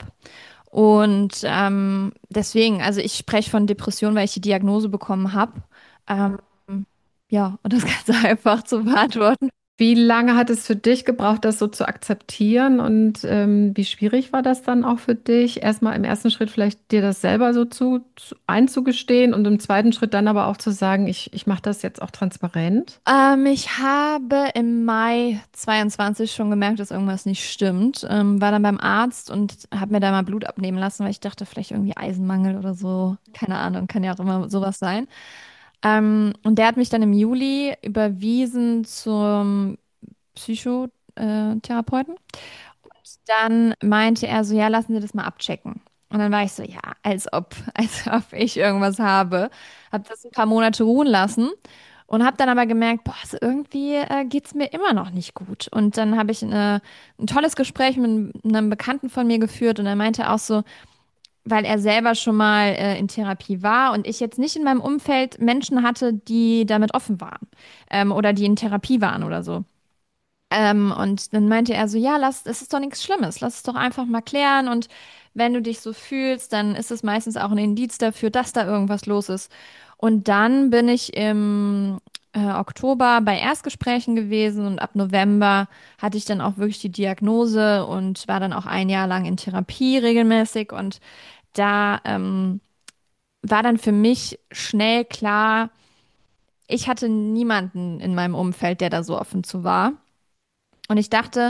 Und ähm, deswegen, also ich spreche von Depression, weil ich die Diagnose bekommen habe. Ähm, ja, und das Ganze einfach zu beantworten. Wie lange hat es für dich gebraucht, das so zu akzeptieren und ähm, wie schwierig war das dann auch für dich? Erstmal im ersten Schritt vielleicht dir das selber so zu, zu einzugestehen und im zweiten Schritt dann aber auch zu sagen, ich, ich mache das jetzt auch transparent. Ähm, ich habe im Mai zweiundzwanzig schon gemerkt, dass irgendwas nicht stimmt. Ähm, war dann beim Arzt und habe mir da mal Blut abnehmen lassen, weil ich dachte, vielleicht irgendwie Eisenmangel oder so. Keine Ahnung, kann ja auch immer sowas sein. Ähm, und der hat mich dann im Juli überwiesen zum Psychotherapeuten. Dann meinte er so, ja, lassen Sie das mal abchecken. Und dann war ich so, ja, als ob, als ob ich irgendwas habe. Hab das ein paar Monate ruhen lassen und habe dann aber gemerkt, boah, so irgendwie äh, geht's mir immer noch nicht gut. Und dann habe ich eine, ein tolles Gespräch mit einem Bekannten von mir geführt und er meinte auch so, weil er selber schon mal äh, in Therapie war und ich jetzt nicht in meinem Umfeld Menschen hatte, die damit offen waren, ähm, oder die in Therapie waren oder so. Ähm, und dann meinte er so, ja, lass, es ist doch nichts Schlimmes, lass es doch einfach mal klären und wenn du dich so fühlst, dann ist es meistens auch ein Indiz dafür, dass da irgendwas los ist. Und dann bin ich im äh, Oktober bei Erstgesprächen gewesen und ab November hatte ich dann auch wirklich die Diagnose und war dann auch ein Jahr lang in Therapie regelmäßig und da ähm, war dann für mich schnell klar, ich hatte niemanden in meinem Umfeld, der da so offen zu war. Und ich dachte,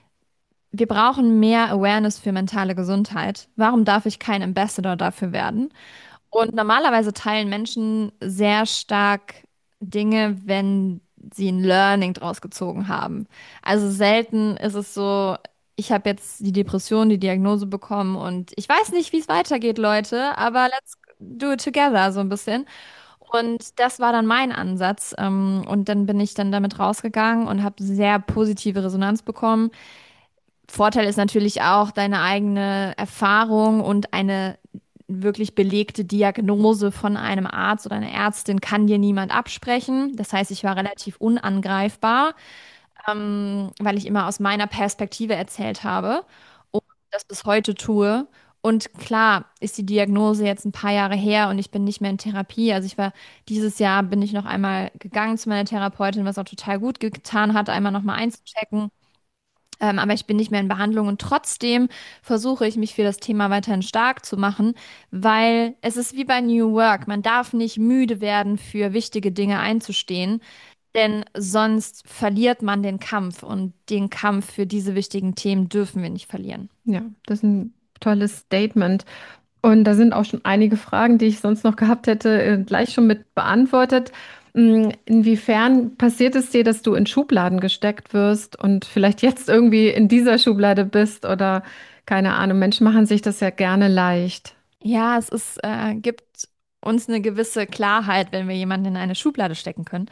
wir brauchen mehr Awareness für mentale Gesundheit. Warum darf ich kein Ambassador dafür werden? Und normalerweise teilen Menschen sehr stark Dinge, wenn sie ein Learning draus gezogen haben. Also selten ist es so, ich habe jetzt die Depression, die Diagnose bekommen und ich weiß nicht, wie es weitergeht, Leute, aber let's do it together, so ein bisschen. Und das war dann mein Ansatz. Ähm, Und dann bin ich dann damit rausgegangen und habe sehr positive Resonanz bekommen. Vorteil ist natürlich auch deine eigene Erfahrung und eine wirklich belegte Diagnose von einem Arzt oder einer Ärztin kann dir niemand absprechen. Das heißt, ich war relativ unangreifbar, ähm, weil ich immer aus meiner Perspektive erzählt habe und das bis heute tue. Und klar ist die Diagnose jetzt ein paar Jahre her und ich bin nicht mehr in Therapie. Also ich war dieses Jahr bin ich noch einmal gegangen zu meiner Therapeutin, was auch total gut getan hat, einmal noch mal einzuchecken. Ähm, aber ich bin nicht mehr in Behandlung und trotzdem versuche ich mich für das Thema weiterhin stark zu machen, weil es ist wie bei New Work. Man darf nicht müde werden, für wichtige Dinge einzustehen, denn sonst verliert man den Kampf und den Kampf für diese wichtigen Themen dürfen wir nicht verlieren. Ja, das ist ein tolles Statement. Und da sind auch schon einige Fragen, die ich sonst noch gehabt hätte, äh, gleich schon mit beantwortet. Mm, Inwiefern passiert es dir, dass du in Schubladen gesteckt wirst und vielleicht jetzt irgendwie in dieser Schublade bist oder keine Ahnung, Menschen machen sich das ja gerne leicht. Ja, es ist, äh, gibt uns eine gewisse Klarheit, wenn wir jemanden in eine Schublade stecken können.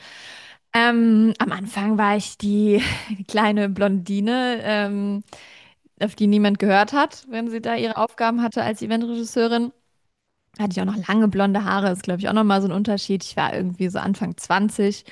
Ähm, am Anfang war ich die, die kleine Blondine, ähm, auf die niemand gehört hat, wenn sie da ihre Aufgaben hatte als Eventregisseurin. Hatte ich auch noch lange blonde Haare, ist, glaube ich, auch nochmal so ein Unterschied. Ich war irgendwie so Anfang zwanzig.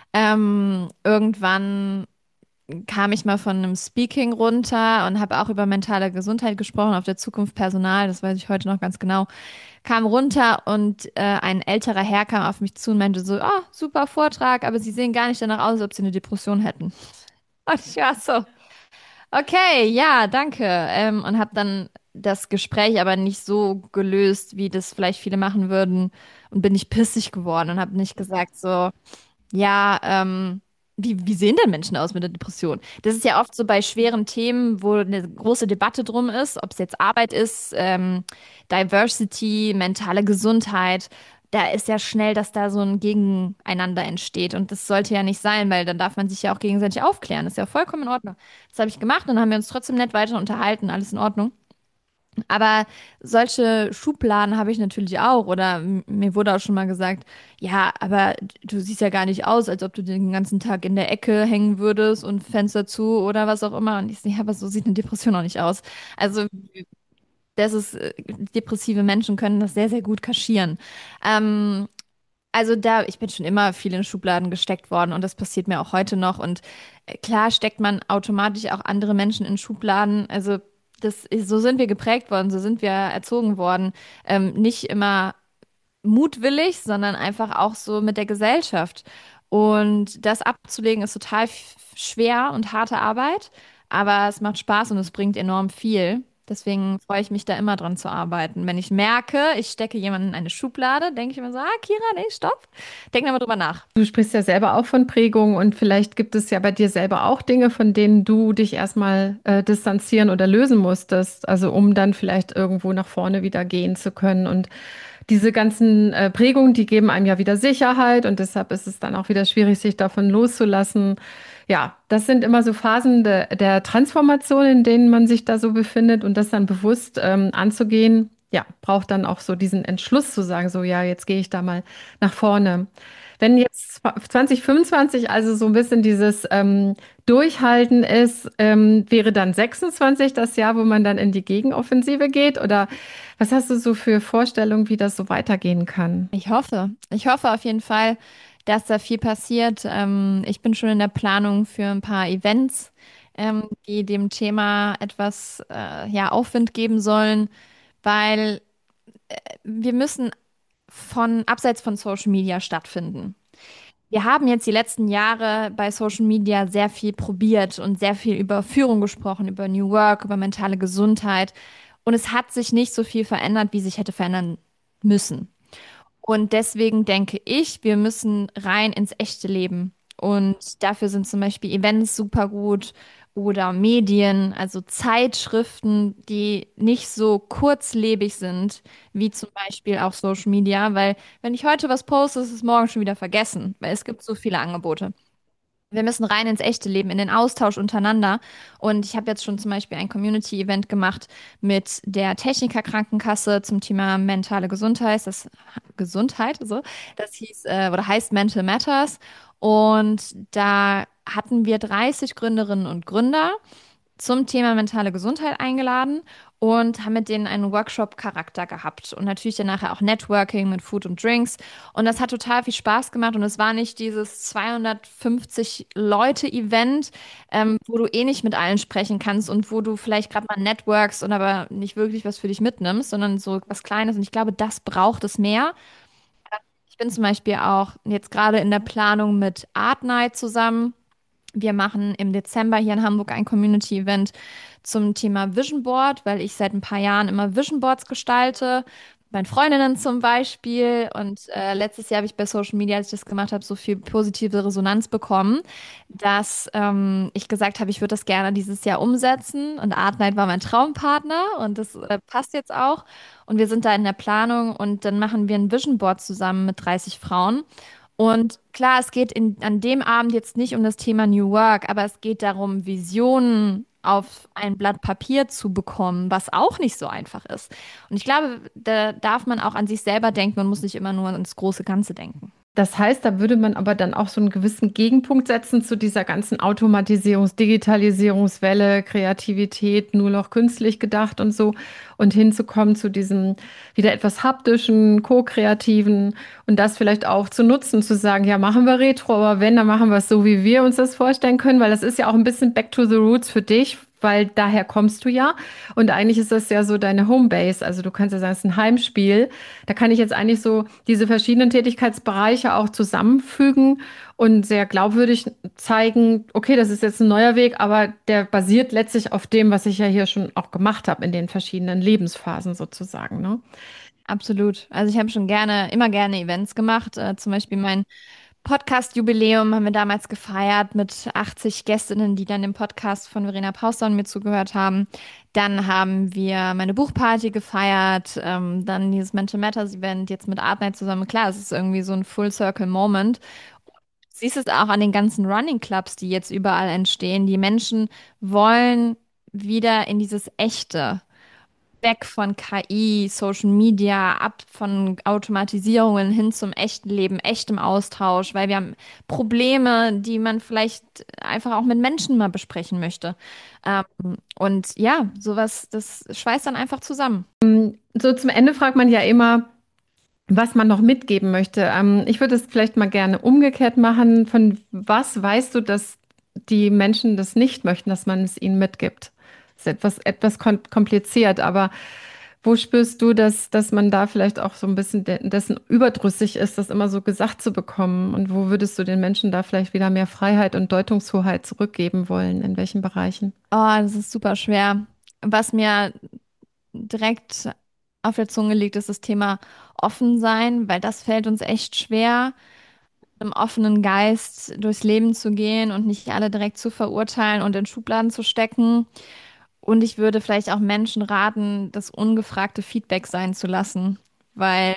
Ähm, irgendwann kam ich mal von einem Speaking runter und habe auch über mentale Gesundheit gesprochen auf der Zukunft Personal, das weiß ich heute noch ganz genau. Kam runter und äh, ein älterer Herr kam auf mich zu und meinte so, oh, super Vortrag, aber Sie sehen gar nicht danach aus, als ob Sie eine Depression hätten. Und ich war so, okay, ja, danke. Ähm, und habe dann das Gespräch aber nicht so gelöst, wie das vielleicht viele machen würden und bin nicht pissig geworden und habe nicht gesagt so, ja, ähm, wie, wie sehen denn Menschen aus mit der Depression? Das ist ja oft so bei schweren Themen, wo eine große Debatte drum ist, ob es jetzt Arbeit ist, ähm, Diversity, mentale Gesundheit. Da ist ja schnell, dass da so ein Gegeneinander entsteht. Und das sollte ja nicht sein, weil dann darf man sich ja auch gegenseitig aufklären. Das ist ja vollkommen in Ordnung. Das habe ich gemacht und dann haben wir uns trotzdem nett weiter unterhalten. Alles in Ordnung. Aber solche Schubladen habe ich natürlich auch. Oder m- mir wurde auch schon mal gesagt, ja, aber du siehst ja gar nicht aus, als ob du den ganzen Tag in der Ecke hängen würdest und Fenster zu oder was auch immer. Und ich sehe, ja, aber so sieht eine Depression auch nicht aus. Also das ist, äh, depressive Menschen können das sehr, sehr gut kaschieren. Ähm, also da, ich bin schon immer viel in Schubladen gesteckt worden und das passiert mir auch heute noch. Und äh, klar steckt man automatisch auch andere Menschen in Schubladen. Also das, so sind wir geprägt worden, so sind wir erzogen worden. Ähm, nicht immer mutwillig, sondern einfach auch so mit der Gesellschaft. Und das abzulegen ist total f- schwer und harte Arbeit, aber es macht Spaß und es bringt enorm viel. Deswegen freue ich mich da immer dran zu arbeiten. Wenn ich merke, ich stecke jemanden in eine Schublade, denke ich immer so, ah, Kira, nee, stopp. Denk mal drüber nach. Du sprichst ja selber auch von Prägung und vielleicht gibt es ja bei dir selber auch Dinge, von denen du dich erstmal äh, distanzieren oder lösen musstest, also um dann vielleicht irgendwo nach vorne wieder gehen zu können. Und diese ganzen äh, Prägungen, die geben einem ja wieder Sicherheit und deshalb ist es dann auch wieder schwierig, sich davon loszulassen. Ja, das sind immer so Phasen de, der Transformation, in denen man sich da so befindet und das dann bewusst ähm, anzugehen. Ja, braucht dann auch so diesen Entschluss zu sagen, so ja, jetzt gehe ich da mal nach vorne. Wenn jetzt zwanzig fünfundzwanzig also so ein bisschen dieses ähm, Durchhalten ist, ähm, wäre dann sechsundzwanzig das Jahr, wo man dann in die Gegenoffensive geht? Oder was hast du so für Vorstellungen, wie das so weitergehen kann? Ich hoffe. Ich hoffe auf jeden Fall, dass da viel passiert. Ähm, ich bin schon in der Planung für ein paar Events, ähm, die dem Thema etwas äh, ja, Aufwind geben sollen, weil wir müssen von abseits von Social Media stattfinden. Wir haben jetzt die letzten Jahre bei Social Media sehr viel probiert und sehr viel über Führung gesprochen, über New Work, über mentale Gesundheit. Und es hat sich nicht so viel verändert, wie sich hätte verändern müssen. Und deswegen denke ich, wir müssen rein ins echte Leben. Und dafür sind zum Beispiel Events super gut oder Medien, also Zeitschriften, die nicht so kurzlebig sind, wie zum Beispiel auch Social Media, weil wenn ich heute was poste, ist es morgen schon wieder vergessen, weil es gibt so viele Angebote. Wir müssen rein ins echte Leben, in den Austausch untereinander. Und ich habe jetzt schon zum Beispiel ein Community-Event gemacht mit der Techniker Krankenkasse zum Thema mentale Gesundheit. Das Gesundheit, so. Das hieß äh, oder heißt Mental Matters. Und da hatten wir dreißig Gründerinnen und Gründer zum Thema mentale Gesundheit eingeladen und haben mit denen einen Workshop-Charakter gehabt und natürlich dann nachher auch Networking mit Food und Drinks. Und das hat total viel Spaß gemacht und es war nicht dieses zweihundertfünfzig Leute-Event, ähm, wo du eh nicht mit allen sprechen kannst und wo du vielleicht gerade mal networkst und aber nicht wirklich was für dich mitnimmst, sondern so was Kleines. Und ich glaube, das braucht es mehr. Ich bin zum Beispiel auch jetzt gerade in der Planung mit Art Night zusammen. Wir machen im Dezember hier in Hamburg ein Community-Event zum Thema Vision Board, weil ich seit ein paar Jahren immer Vision Boards gestalte. Meinen Freundinnen zum Beispiel. Und äh, letztes Jahr habe ich bei Social Media, als ich das gemacht habe, so viel positive Resonanz bekommen, dass ähm, ich gesagt habe, ich würde das gerne dieses Jahr umsetzen. Und Art Night war mein Traumpartner und das äh, passt jetzt auch. Und wir sind da in der Planung und dann machen wir ein Vision Board zusammen mit dreißig Frauen. Und klar, es geht in, an dem Abend jetzt nicht um das Thema New Work, aber es geht darum, Visionen auf ein Blatt Papier zu bekommen, was auch nicht so einfach ist. Und ich glaube, da darf man auch an sich selber denken und muss nicht immer nur ans große Ganze denken. Das heißt, da würde man aber dann auch so einen gewissen Gegenpunkt setzen zu dieser ganzen Automatisierungs-, Digitalisierungswelle, Kreativität, nur noch künstlich gedacht und so und hinzukommen zu diesem wieder etwas haptischen, ko-kreativen und das vielleicht auch zu nutzen, zu sagen, ja, machen wir Retro, aber wenn, dann machen wir es so, wie wir uns das vorstellen können, weil das ist ja auch ein bisschen back to the roots für dich, weil daher kommst du ja. Und eigentlich ist das ja so deine Homebase. Also du kannst ja sagen, es ist ein Heimspiel. Da kann ich jetzt eigentlich so diese verschiedenen Tätigkeitsbereiche auch zusammenfügen und sehr glaubwürdig zeigen, okay, das ist jetzt ein neuer Weg, aber der basiert letztlich auf dem, was ich ja hier schon auch gemacht habe in den verschiedenen Lebensphasen sozusagen, ne? Absolut. Also ich habe schon gerne, immer gerne Events gemacht. Äh, zum Beispiel mein Podcast-Jubiläum haben wir damals gefeiert mit achtzig Gästinnen, die dann dem Podcast von Verena Pauster und mir zugehört haben. Dann haben wir meine Buchparty gefeiert, ähm, dann dieses Mental Matters Event jetzt mit Art Night zusammen. Klar, es ist irgendwie so ein Full-Circle-Moment. Du siehst es auch an den ganzen Running Clubs, die jetzt überall entstehen. Die Menschen wollen wieder in dieses Echte. Weg von K I, Social Media, ab von Automatisierungen hin zum echten Leben, echtem Austausch, weil wir haben Probleme, die man vielleicht einfach auch mit Menschen mal besprechen möchte. Ähm, und ja, sowas, das schweißt dann einfach zusammen. So zum Ende fragt man ja immer, was man noch mitgeben möchte. Ähm, ich würde es vielleicht mal gerne umgekehrt machen. Von was weißt du, dass die Menschen das nicht möchten, dass man es ihnen mitgibt? Das ist etwas, etwas kom kompliziert, aber Wo spürst du, dass, dass man da vielleicht auch so ein bisschen de dessen überdrüssig ist, das immer so gesagt zu bekommen? Und wo würdest du den Menschen da vielleicht wieder mehr Freiheit und Deutungshoheit zurückgeben wollen? In welchen Bereichen? Oh, das ist super schwer. Was mir direkt auf der Zunge liegt, ist das Thema offen sein, weil das fällt uns echt schwer, mit einem offenen Geist durchs Leben zu gehen und nicht alle direkt zu verurteilen und in Schubladen zu stecken. Und ich würde vielleicht auch Menschen raten, das ungefragte Feedback sein zu lassen, weil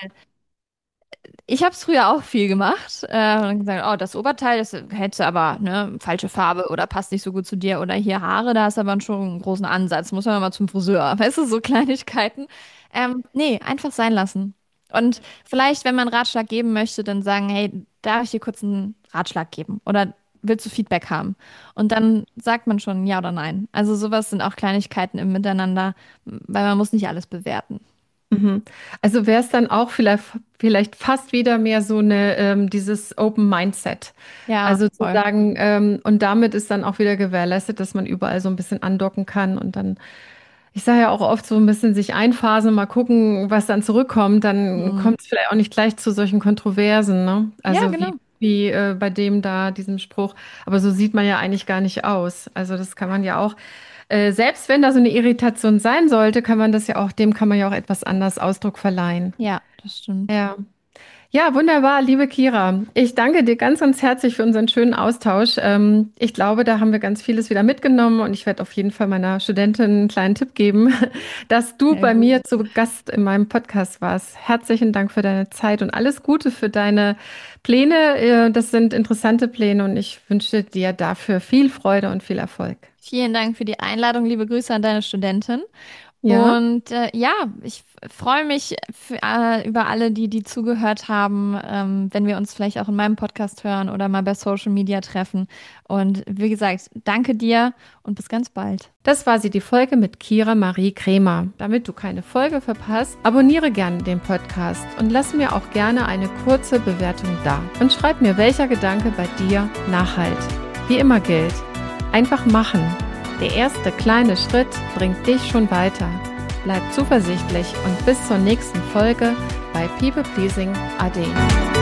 ich habe es früher auch viel gemacht äh, und gesagt, oh, das Oberteil, das hätte aber ne, falsche Farbe oder passt nicht so gut zu dir oder hier Haare, da hast du aber schon einen großen Ansatz, muss man mal zum Friseur, weißt du, so Kleinigkeiten. Ähm, nee, einfach sein lassen. Und vielleicht, wenn man einen Ratschlag geben möchte, dann sagen, hey, darf ich dir kurz einen Ratschlag geben oder willst du Feedback haben? Und dann sagt man schon ja oder nein. Also sowas sind auch Kleinigkeiten im Miteinander, weil man muss nicht alles bewerten. Mhm. Also wäre es dann auch vielleicht, vielleicht fast wieder mehr so eine, ähm, dieses Open Mindset. Ja, Also zu voll. sagen, ähm, und damit ist dann auch wieder gewährleistet, dass man überall so ein bisschen andocken kann und dann, ich sage ja auch oft so ein bisschen sich einphasen, mal gucken, was dann zurückkommt, dann Mhm. kommt es vielleicht auch nicht gleich zu solchen Kontroversen, ne? Ja, Also wie, genau. wie äh, bei dem da, diesem Spruch. Aber so sieht man ja eigentlich gar nicht aus. Also das kann man ja auch. Äh, selbst wenn da so eine Irritation sein sollte, kann man das ja auch, dem kann man ja auch etwas anders Ausdruck verleihen. Ja, das stimmt. Ja. Ja, wunderbar, liebe Kira. Ich danke dir ganz, ganz herzlich für unseren schönen Austausch. Ähm, ich glaube, da haben wir ganz vieles wieder mitgenommen und ich werde auf jeden Fall meiner Studentin einen kleinen Tipp geben, dass du Sehr bei gut. mir zu Gast in meinem Podcast warst. Herzlichen Dank für deine Zeit und alles Gute für deine Pläne. Äh, Das sind interessante Pläne und ich wünsche dir dafür viel Freude und viel Erfolg. Vielen Dank für die Einladung. Liebe Grüße an deine Studentin. Ja. Und äh, ja, ich f- freue mich für, äh, über alle, die, die zugehört haben, ähm, wenn wir uns vielleicht auch in meinem Podcast hören oder mal bei Social Media treffen. Und wie gesagt, danke dir und bis ganz bald. Das war sie, die Folge mit Kira Marie Kremer. Damit du keine Folge verpasst, abonniere gerne den Podcast und lass mir auch gerne eine kurze Bewertung da. Und schreib mir, welcher Gedanke bei dir nachhalt. Wie immer gilt, einfach machen. Der erste kleine Schritt bringt dich schon weiter. Bleib zuversichtlich und bis zur nächsten Folge bei People Pleasing A D.